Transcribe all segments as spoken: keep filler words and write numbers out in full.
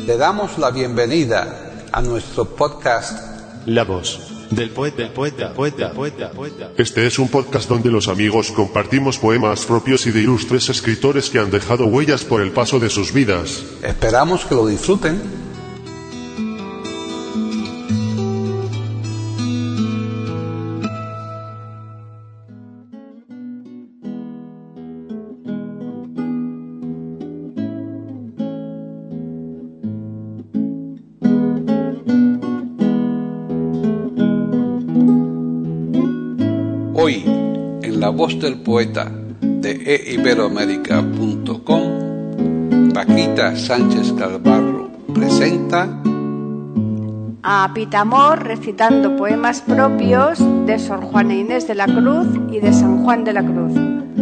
Le damos la bienvenida a nuestro podcast La voz del poeta, del poeta, poeta, poeta, poeta. Este es un podcast donde los amigos compartimos poemas propios y de ilustres escritores que han dejado huellas por el paso de sus vidas. Esperamos que lo disfruten. Hoy, en La Voz del Poeta de e iberoamérica punto com, Paquita Sánchez Galvarro presenta a Pitamor recitando poemas propios de Sor Juana Inés de la Cruz y de San Juan de la Cruz.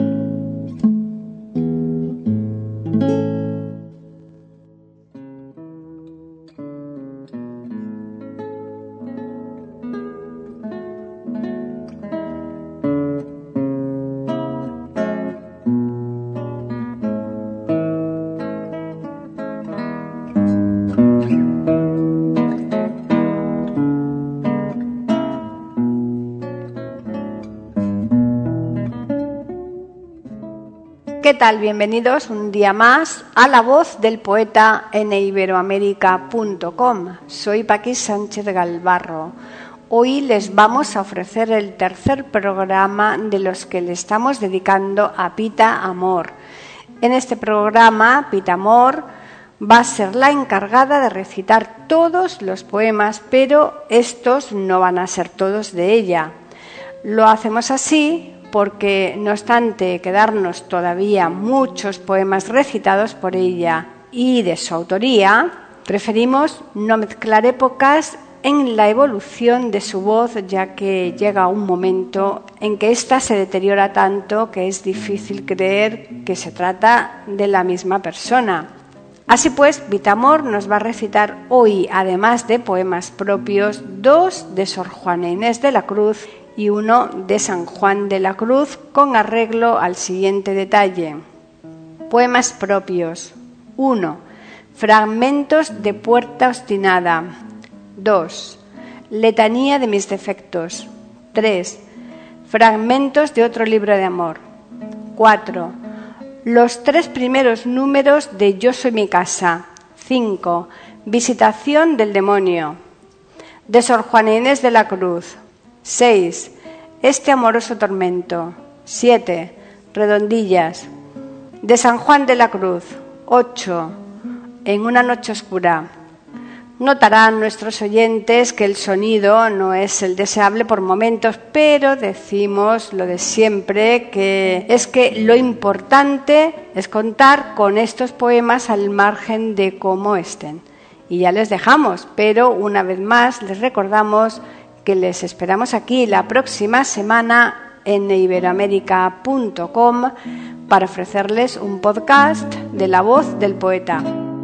¿Qué tal? Bienvenidos un día más a La Voz del Poeta en e iberoamérica punto com. Soy Paqui Sánchez Galvarro. Hoy les vamos a ofrecer el tercer programa de los que le estamos dedicando a Pita Amor. En este programa, Pita Amor va a ser la encargada de recitar todos los poemas, pero estos no van a ser todos de ella. Lo hacemos así porque, no obstante quedarnos todavía muchos poemas recitados por ella y de su autoría, preferimos no mezclar épocas en la evolución de su voz, ya que llega un momento en que ésta se deteriora tanto que es difícil creer que se trata de la misma persona. Así pues, Pita Amor nos va a recitar hoy, además de poemas propios, dos de Sor Juana Inés de la Cruz y uno de San Juan de la Cruz, con arreglo al siguiente detalle. Poemas propios. uno. Fragmentos de Puerta Obstinada. dos. Letanía de mis defectos. tres. Fragmentos de otro libro de amor. cuatro. Los tres primeros números de Yo soy mi casa. cinco. Visitación del demonio. De Sor Juana Inés de la Cruz. seis. Este amoroso tormento. siete. Redondillas. De San Juan de la Cruz. ocho. En una noche oscura. Notarán nuestros oyentes que el sonido no es el deseable por momentos, pero decimos lo de siempre, que es que lo importante es contar con estos poemas al margen de cómo estén. Y ya les dejamos, pero una vez más les recordamos que les esperamos aquí la próxima semana en e iberoamérica punto com para ofrecerles un podcast de La Voz del Poeta.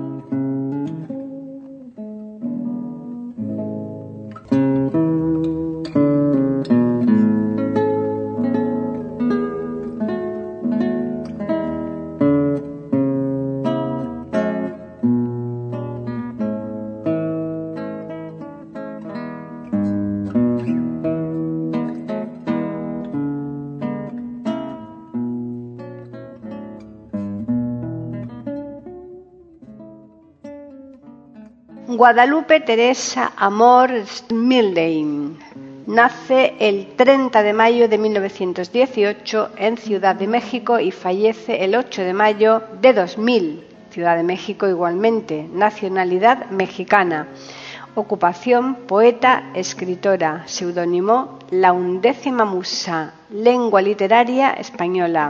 Guadalupe Teresa Amor Schmidheim nace el treinta de mayo de mil novecientos dieciocho en Ciudad de México y fallece el ocho de mayo de dos mil, Ciudad de México igualmente, nacionalidad mexicana, ocupación poeta, escritora, seudónimo La Undécima Musa, lengua literaria española.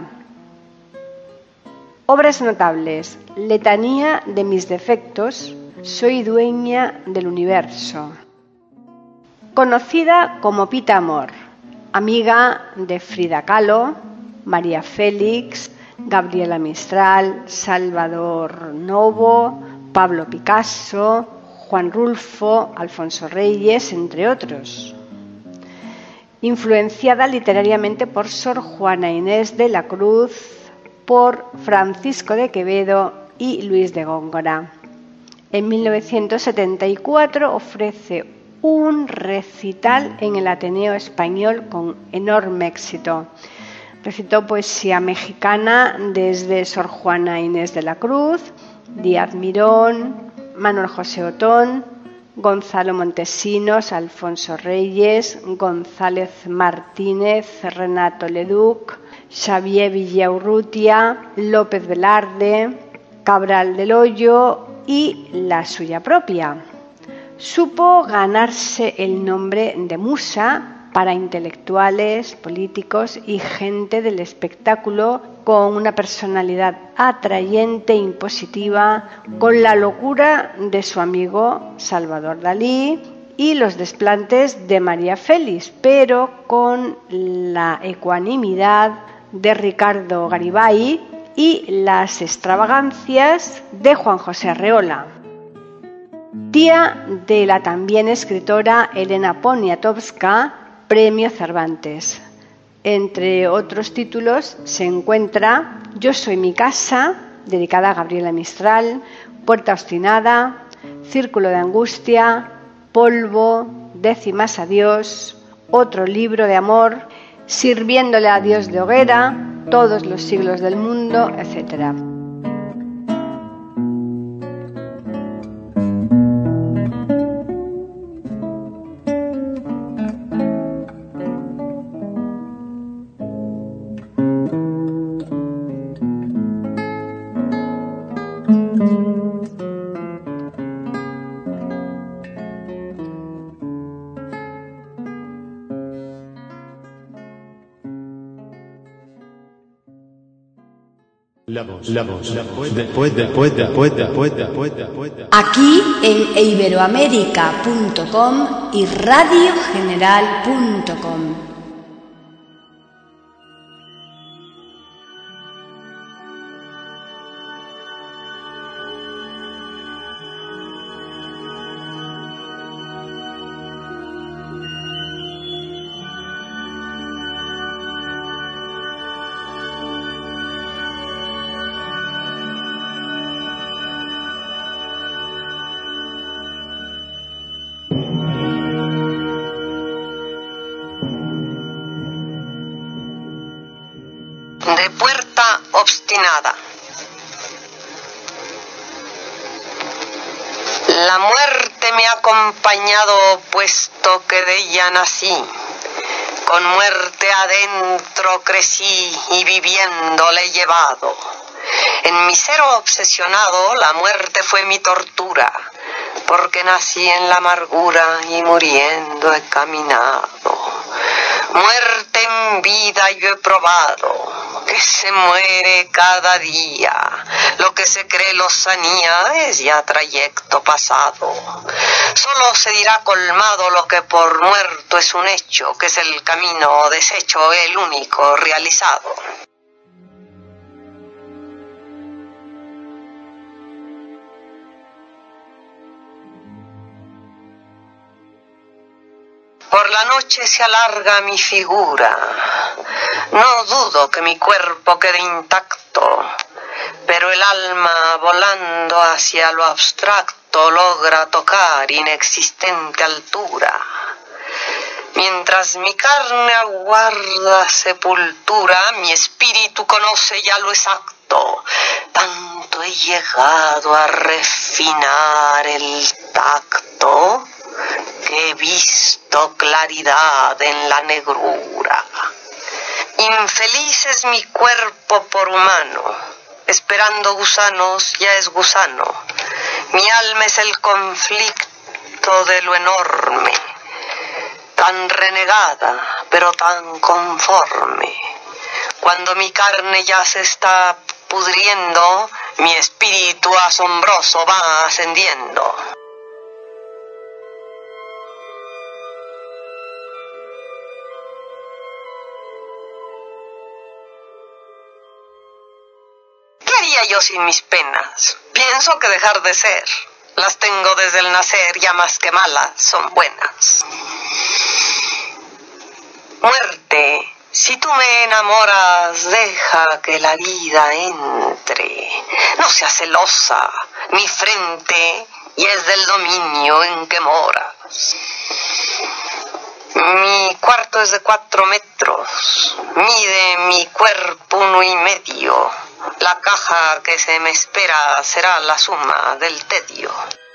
Obras notables: Letanía de mis defectos, Soy dueña del universo. Conocida como Pita Amor, amiga de Frida Kahlo, María Félix, Gabriela Mistral, Salvador Novo, Pablo Picasso, Juan Rulfo, Alfonso Reyes, entre otros. Influenciada literariamente por Sor Juana Inés de la Cruz, por Francisco de Quevedo y Luis de Góngora. En mil novecientos setenta y cuatro ofrece un recital en el Ateneo Español con enorme éxito. Recitó poesía mexicana desde Sor Juana Inés de la Cruz, Díaz Mirón, Manuel José Otón, Gonzalo Montesinos, Alfonso Reyes, González Martínez, Renato Leduc, Xavier Villaurrutia, López Velarde, Cabral del Hoyo y la suya propia. Supo ganarse el nombre de musa para intelectuales, políticos y gente del espectáculo con una personalidad atrayente e impositiva, con la locura de su amigo Salvador Dalí y los desplantes de María Félix, pero con la ecuanimidad de Ricardo Garibay y las extravagancias de Juan José Arreola. Tía de la también escritora Elena Poniatowska, Premio Cervantes. Entre otros títulos se encuentra Yo soy mi casa, dedicada a Gabriela Mistral, Puerta obstinada, Círculo de angustia, Polvo, Décimas a Dios, Otro libro de amor, Sirviéndole a Dios de hoguera, Todos los siglos del mundo, etcétera. La voz, la voz, la voz del poeta, poeta, poeta, poeta, poeta, poeta. Aquí en iberoamérica punto com y radio general punto com. De Puerta obstinada. La muerte me ha acompañado puesto que de ella nací. Con muerte adentro crecí y viviendo la he llevado. En mi ser obsesionado la muerte fue mi tortura, porque nací en la amargura y muriendo he caminado. Muerte en vida yo he probado, que se muere cada día. Lo que se cree lozanía es ya trayecto pasado. Solo se dirá colmado lo que por muerto es un hecho, que es el camino deshecho, el único realizado. Por la noche se alarga mi figura. No dudo que mi cuerpo quede intacto, pero el alma volando hacia lo abstracto logra tocar inexistente altura. Mientras mi carne aguarda sepultura, mi espíritu conoce ya lo exacto. Tanto he llegado a refinar el tacto que he visto claridad en la negrura. Infeliz es mi cuerpo por humano, esperando gusanos ya es gusano. Mi alma es el conflicto de lo enorme, tan renegada pero tan conforme. Cuando mi carne ya se está pudriendo, mi espíritu asombroso va ascendiendo. Yo sin mis penas, pienso que dejar de ser, las tengo desde el nacer, ya más que malas, son buenas. Muerte, si tú me enamoras, deja que la vida entre, no seas celosa, mi frente y es del dominio en que moras. Mi cuarto es de cuatro metros, mide mi cuerpo uno y medio. La caja que se me espera será la suma del tedio.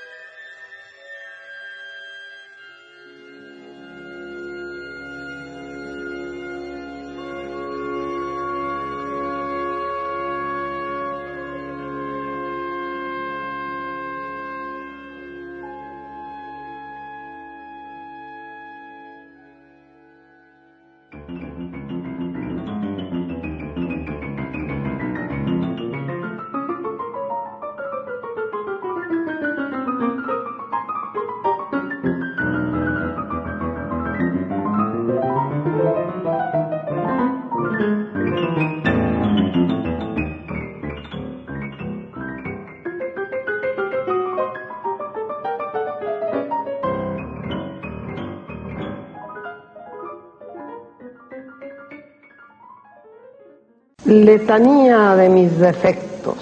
Letanía de mis defectos.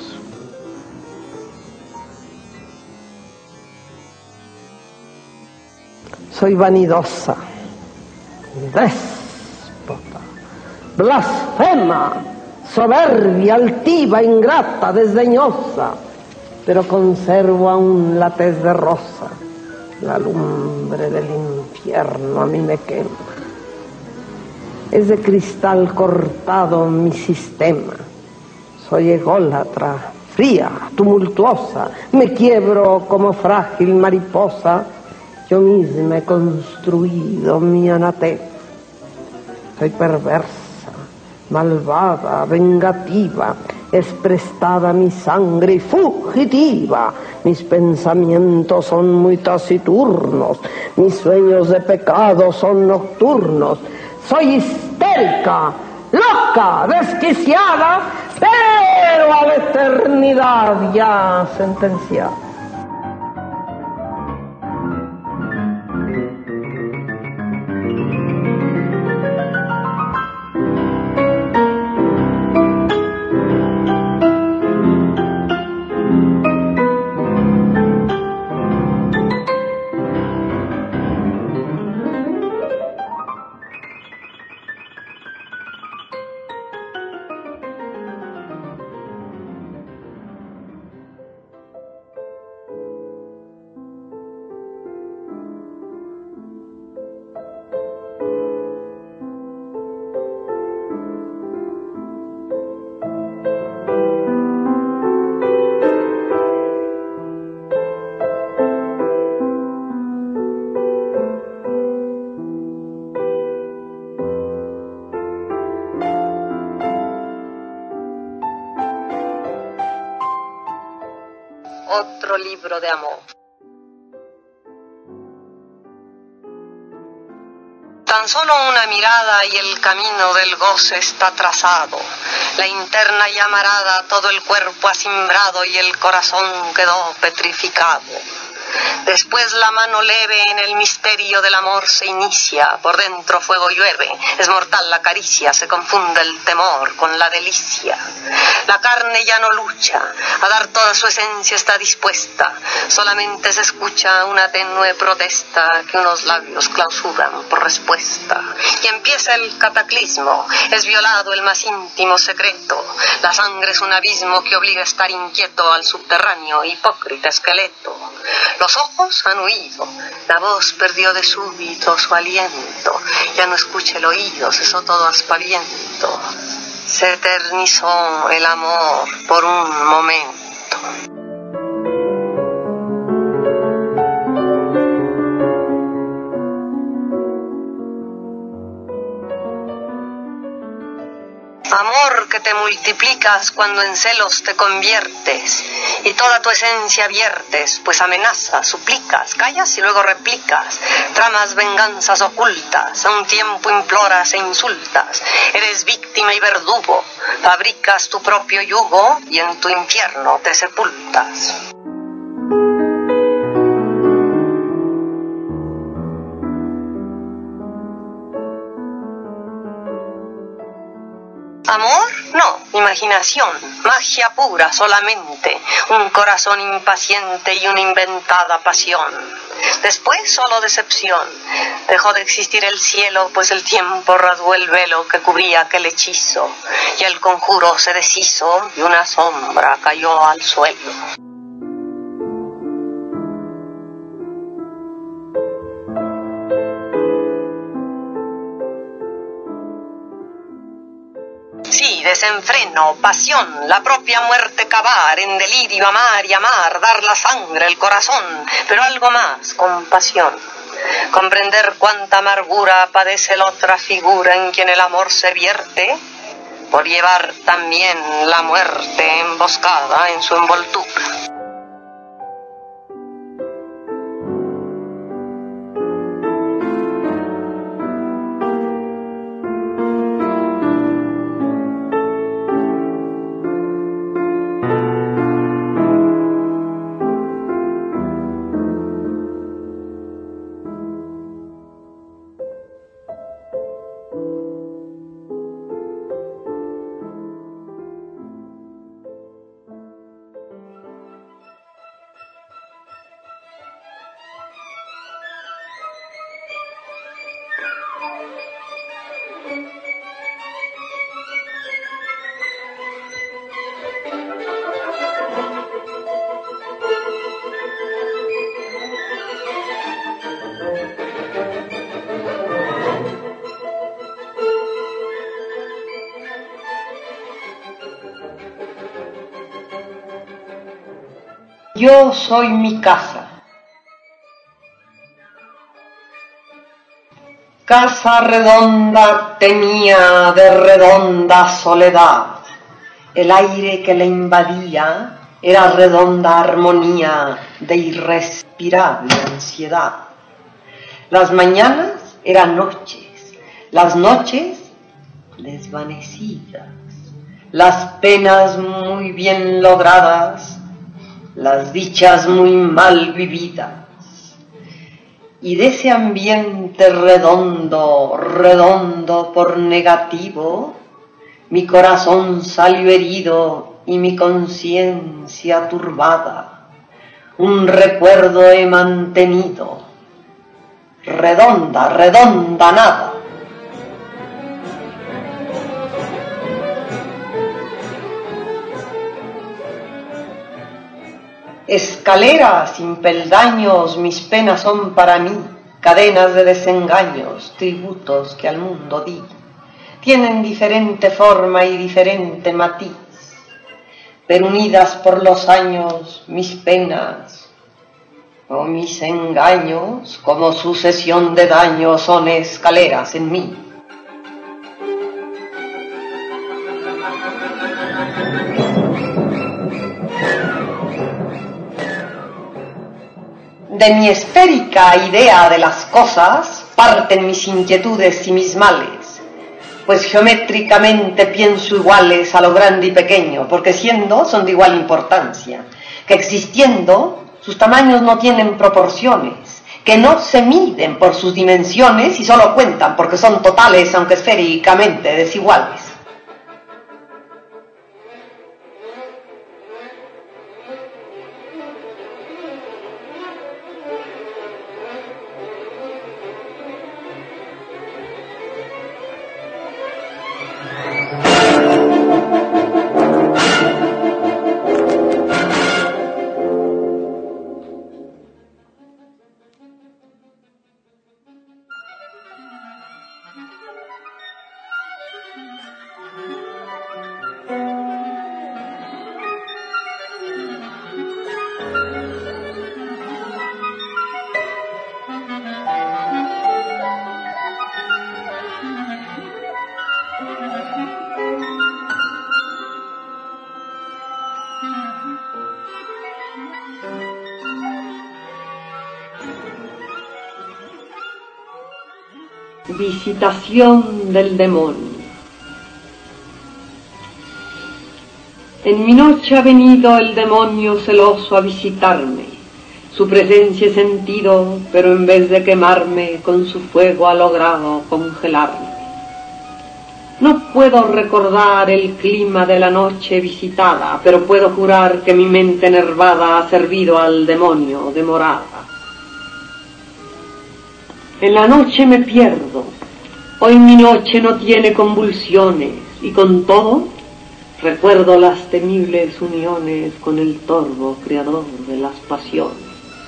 Soy vanidosa, déspota, blasfema, soberbia, altiva, ingrata, desdeñosa, pero conservo aún la tez de rosa. La lumbre del infierno a mí me quema. Es de cristal cortado mi sistema. Soy ególatra, fría, tumultuosa. Me quiebro como frágil mariposa. Yo misma he construido mi anatema. Soy perversa, malvada, vengativa. Es prestada mi sangre y fugitiva. Mis pensamientos son muy taciturnos. Mis sueños de pecado son nocturnos. Soy histérica, loca, desquiciada, pero a la eternidad ya sentenciada. Otro libro de amor. Tan solo una mirada y el camino del goce está trazado. La interna llamarada, todo el cuerpo asimbrado y el corazón quedó petrificado. Después la mano leve en el misterio del amor se inicia, por dentro fuego llueve, es mortal la caricia, se confunde el temor con la delicia. La carne ya no lucha, a dar toda su esencia está dispuesta, solamente se escucha una tenue protesta que unos labios clausuran por respuesta. Y empieza el cataclismo, es violado el más íntimo secreto, la sangre es un abismo que obliga a estar inquieto al subterráneo, hipócrita esqueleto. Los ojos han huido, la voz perdió de súbito su aliento, ya no escucha el oído, cesó todo aspaviento. Se eternizó el amor por un momento. Amor que te multiplicas cuando en celos te conviertes y toda tu esencia viertes, pues amenazas, suplicas, callas y luego replicas, tramas venganzas ocultas, a un tiempo imploras e insultas, eres víctima y verdugo, fabricas tu propio yugo y en tu infierno te sepultas. ¿Amor? No. imaginación, magia pura solamente, un corazón impaciente y una inventada pasión. Después solo decepción, dejó de existir el cielo, pues el tiempo rasgó el velo que cubría aquel hechizo, y el conjuro se deshizo y una sombra cayó al suelo. Sí, desenfreno, pasión, la propia muerte cavar, en delirio amar y amar, dar la sangre, el corazón, pero algo más, compasión. Comprender cuánta amargura padece la otra figura en quien el amor se vierte, por llevar también la muerte emboscada en su envoltura. Yo soy mi casa. Casa redonda tenía de redonda soledad. El aire que la invadía era redonda armonía de irrespirable ansiedad. Las mañanas eran noches, las noches desvanecidas, las penas muy bien logradas, las dichas muy mal vividas. Y de ese ambiente redondo, redondo por negativo, mi corazón salió herido y mi conciencia turbada. Un recuerdo he mantenido, redonda, redonda nada. Escalera sin peldaños, mis penas son para mí, cadenas de desengaños, tributos que al mundo di. Tienen diferente forma y diferente matiz, pero unidas por los años, mis penas o mis engaños, como sucesión de daños, son escaleras en mí. De mi esférica idea de las cosas parten mis inquietudes y mis males, pues geométricamente pienso iguales a lo grande y pequeño, porque siendo son de igual importancia, que existiendo sus tamaños no tienen proporciones, que no se miden por sus dimensiones y solo cuentan porque son totales aunque esféricamente desiguales. Visitación del demonio. En mi noche ha venido el demonio celoso a visitarme. Su presencia he sentido, pero en vez de quemarme, con su fuego ha logrado congelarme. No puedo recordar el clima de la noche visitada, pero puedo jurar que mi mente enervada ha servido al demonio de morada. En la noche me pierdo, hoy mi noche no tiene convulsiones, y con todo recuerdo las temibles uniones con el torvo creador de las pasiones.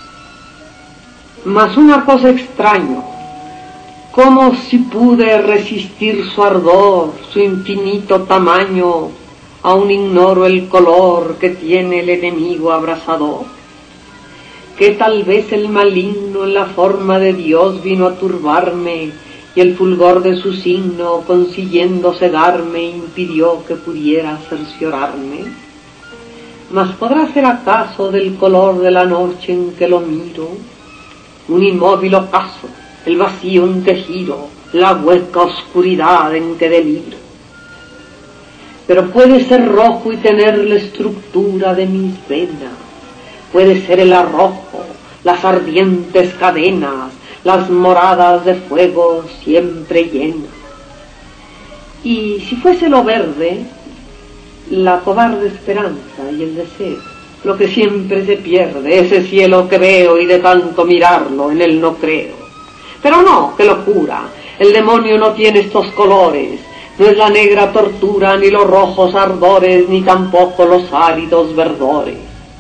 Mas una cosa extraño, ¿cómo si pude resistir su ardor, su infinito tamaño? Aún ignoro el color que tiene el enemigo abrasador, que tal vez el maligno en la forma de Dios vino a turbarme, y el fulgor de su signo, consiguiendo cegarme, impidió que pudiera cerciorarme. Mas podrá ser acaso del color de la noche en que lo miro, un inmóvil ocaso, el vacío en que giro, la hueca oscuridad en que deliro. Pero puede ser rojo y tener la estructura de mis venas, puede ser el arrojo, las ardientes cadenas, las moradas de fuego siempre llenas. Y si fuese lo verde, la cobarde esperanza y el deseo, lo que siempre se pierde, ese cielo que veo y de tanto mirarlo en él no creo. Pero no, qué locura, el demonio no tiene estos colores, no es la negra tortura, ni los rojos ardores, ni tampoco los áridos verdores.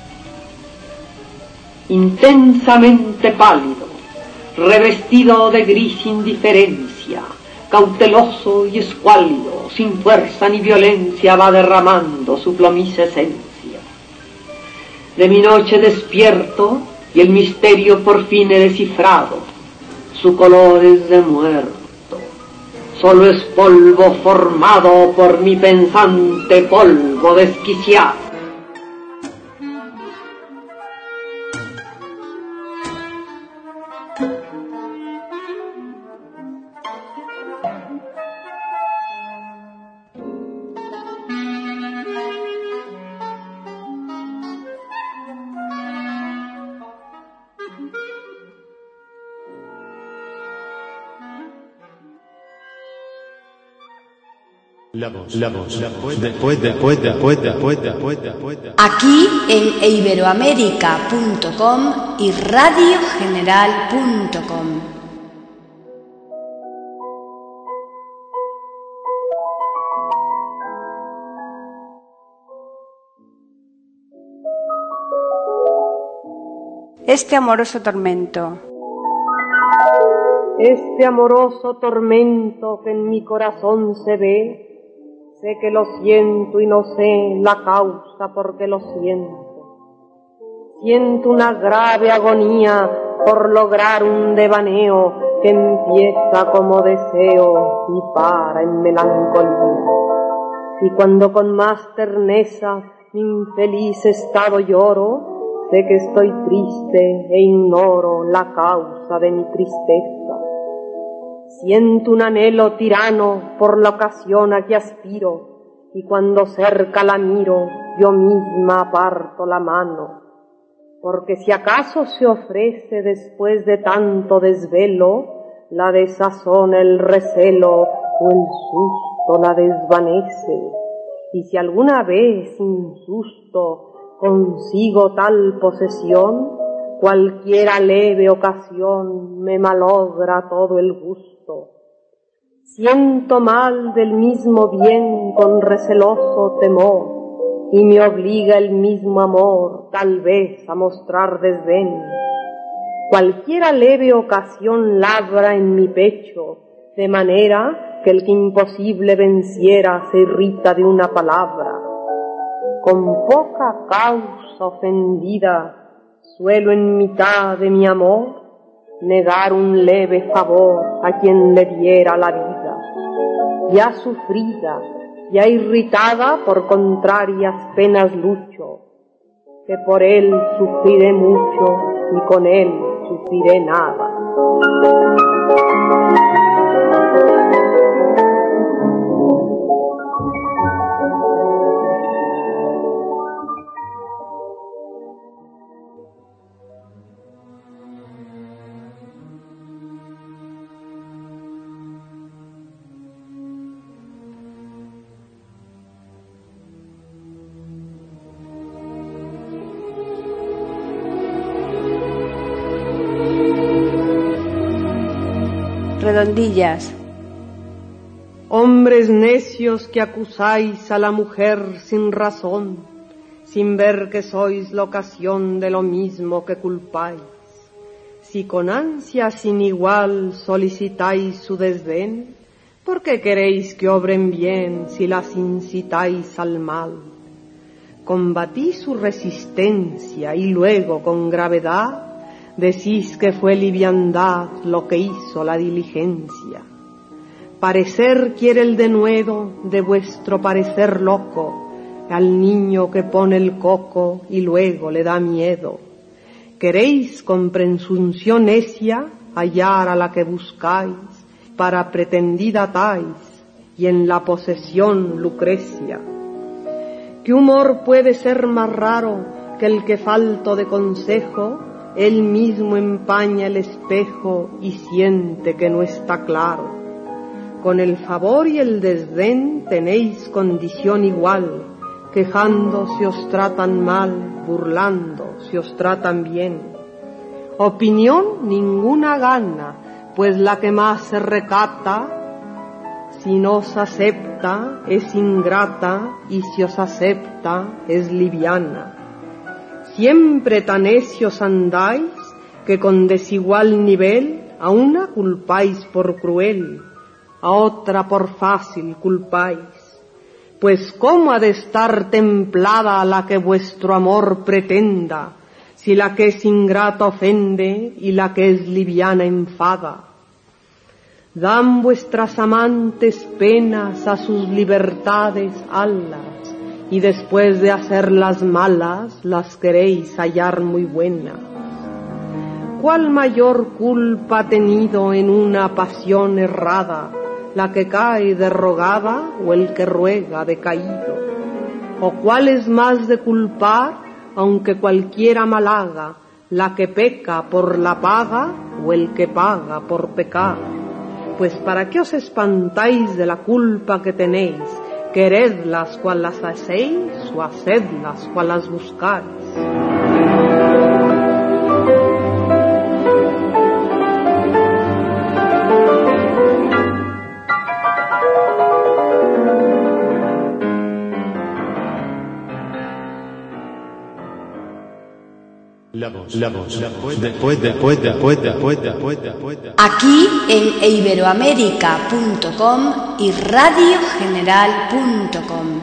Intensamente pálido, revestido de gris indiferencia, cauteloso y escuálido, sin fuerza ni violencia, va derramando su plomiza esencia. De mi noche despierto, y el misterio por fin he descifrado, su color es de muerto, solo es polvo formado por mi pensante polvo desquiciado. La voz, la voz, la voz, después, después, después, después, después, después. Aquí en iberoamérica punto com y radio general punto com. Este amoroso tormento. Este amoroso tormento que en mi corazón se ve, sé que lo siento y no sé la causa por qué lo siento. Siento una grave agonía por lograr un devaneo que empieza como deseo y para en melancolía. Y cuando con más terneza mi infeliz estado lloro, sé que estoy triste e ignoro la causa de mi tristeza. Siento un anhelo tirano por la ocasión a que aspiro, y cuando cerca la miro, yo misma aparto la mano. Porque si acaso se ofrece después de tanto desvelo, la desazona el recelo o el susto la desvanece. Y si alguna vez sin susto consigo tal posesión, cualquiera leve ocasión me malogra todo el gusto. Siento mal del mismo bien con receloso temor, y me obliga el mismo amor tal vez a mostrar desdén. Cualquiera leve ocasión labra en mi pecho, de manera que el que imposible venciera se irrita de una palabra. Con poca causa ofendida, suelo en mitad de mi amor negar un leve favor a quien le diera la vida. Ya sufrida, ya irritada por contrarias penas lucho, que por él sufriré mucho y con él sufriré nada. Redondillas. Hombres necios que acusáis a la mujer sin razón, sin ver que sois la ocasión de lo mismo que culpáis. Si con ansia sin igual solicitáis su desdén, ¿por qué queréis que obren bien si las incitáis al mal? Combatí su resistencia y luego con gravedad decís que fue liviandad lo que hizo la diligencia. Parecer quiere el denuedo de vuestro parecer loco al niño que pone el coco y luego le da miedo. Queréis con presunción necia hallar a la que buscáis, para pretendida tais y en la posesión Lucrecia. ¿Qué humor puede ser más raro que el que falto de consejo, él mismo empaña el espejo y siente que no está claro? Con el favor y el desdén tenéis condición igual, quejando si os tratan mal, burlando si os tratan bien. Opinión ninguna gana, pues la que más se recata, si no os acepta es ingrata y si os acepta es liviana. Siempre tan necios andáis que con desigual nivel a una culpáis por cruel, a otra por fácil culpáis. Pues ¿cómo ha de estar templada la que vuestro amor pretenda, si la que es ingrata ofende y la que es liviana enfada? Dan vuestras amantes penas a sus libertades alas, y después de hacerlas malas, las queréis hallar muy buenas. ¿Cuál mayor culpa ha tenido en una pasión errada, la que cae derrogada o el que ruega decaído? ¿O cuál es más de culpar, aunque cualquiera mal haga, la que peca por la paga o el que paga por pecar? Pues ¿para qué os espantáis de la culpa que tenéis? Queredlas cual las hacéis o hacedlas cual las buscáis. La voz, la voz, la voz, después, después, después, después, después, después. Aquí en iberoamérica punto com y radio general punto com.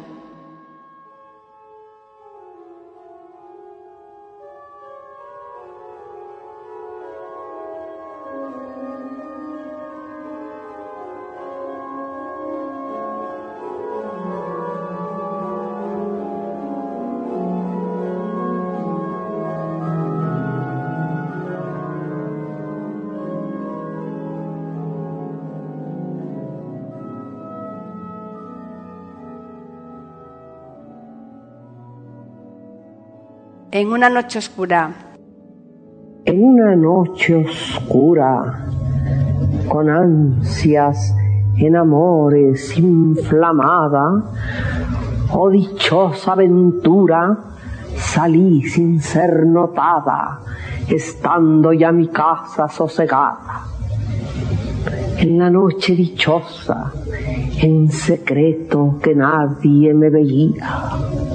En una noche oscura. En una noche oscura, con ansias en amores inflamada, oh dichosa aventura, salí sin ser notada, estando ya mi casa sosegada. En la noche dichosa, en secreto que nadie me veía,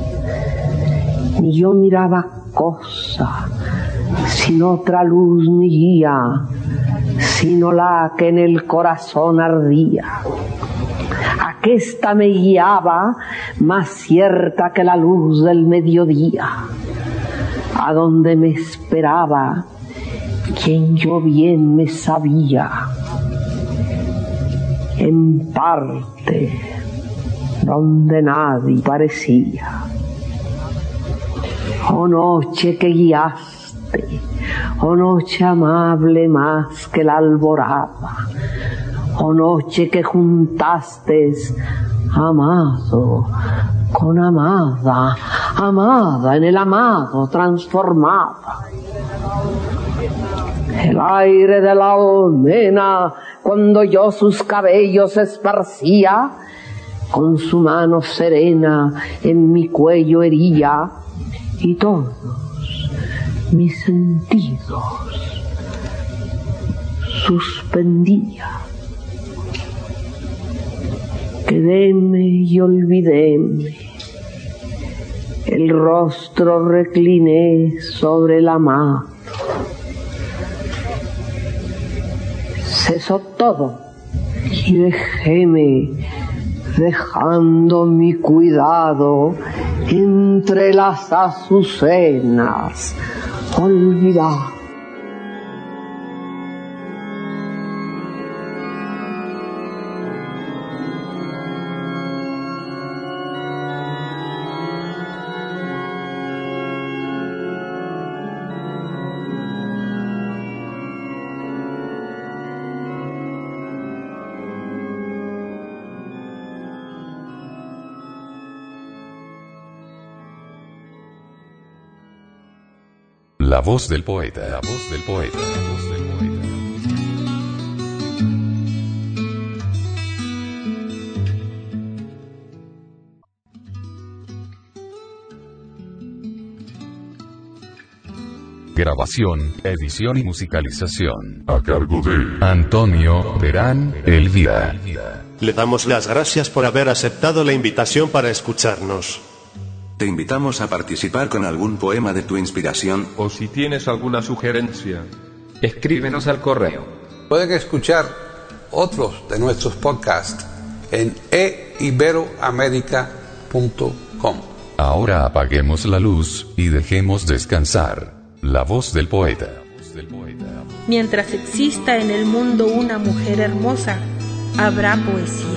ni yo miraba cosa, sin otra luz ni guía, sino la que en el corazón ardía. Aquesta me guiaba, más cierta que la luz del mediodía, a donde me esperaba quien yo bien me sabía. En parte, donde nadie parecía. Oh noche que guiaste, oh noche amable más que la alborada, oh noche que juntaste amado con amada, amada en el amado transformada. El aire de la almena, cuando yo sus cabellos esparcía, con su mano serena en mi cuello hería, y todos mis sentidos suspendía. Quedéme y olvidéme, el rostro recliné sobre la mano. Cesó todo y dejéme, dejando mi cuidado entre las azucenas, olvidar. La voz del poeta, la voz del poeta, la voz del poeta. Grabación, edición y musicalización. A cargo de Antonio Terán Elvira. Le damos las gracias por haber aceptado la invitación para escucharnos. Te invitamos a participar con algún poema de tu inspiración. O si tienes alguna sugerencia, escríbenos al correo. Pueden escuchar otros de nuestros podcasts en e iberoamerica punto com. Ahora apaguemos la luz y dejemos descansar la voz del poeta. Mientras exista en el mundo una mujer hermosa, habrá poesía.